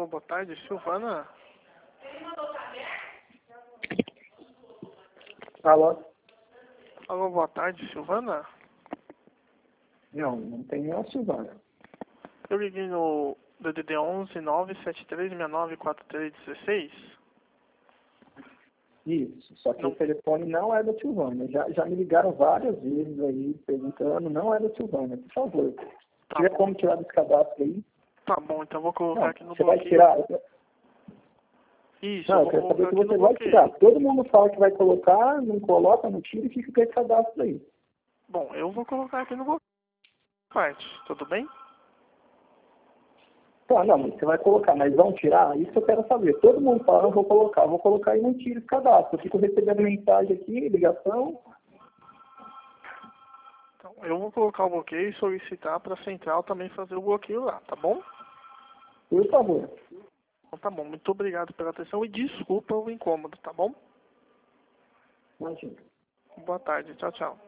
boa tarde, Silvana. Alô? Alô, boa tarde, Silvana. Não tem nenhuma Silvana. Eu liguei no DDD 11 973694316. Isso, só que Não. o telefone não é da Silvana. Já me ligaram várias vezes aí, perguntando, não é da Silvana, por favor. Se tiver como tirar desse cadastro aí. Tá bom, então vou colocar Não, aqui no você vai bloqueio. tirar. Isso, Não, eu eu vou quero saber colocar se aqui no você vai bloqueio. tirar. Todo mundo fala que vai colocar, não coloca, não tira e fica com esse cadastro aí. Bom, eu vou colocar aqui no bloqueio. Tudo bem? Tá, não, mas você vai colocar, mas vão tirar? Isso eu quero saber. Todo mundo fala, eu vou colocar e não tira esse cadastro. Eu fico recebendo mensagem aqui, ligação. Então, eu vou colocar o bloqueio e solicitar para a central também fazer o bloqueio lá, tá bom? Por favor. Então tá bom, muito obrigado pela atenção e desculpa o incômodo, tá bom? Imagina. Boa tarde, tchau, tchau.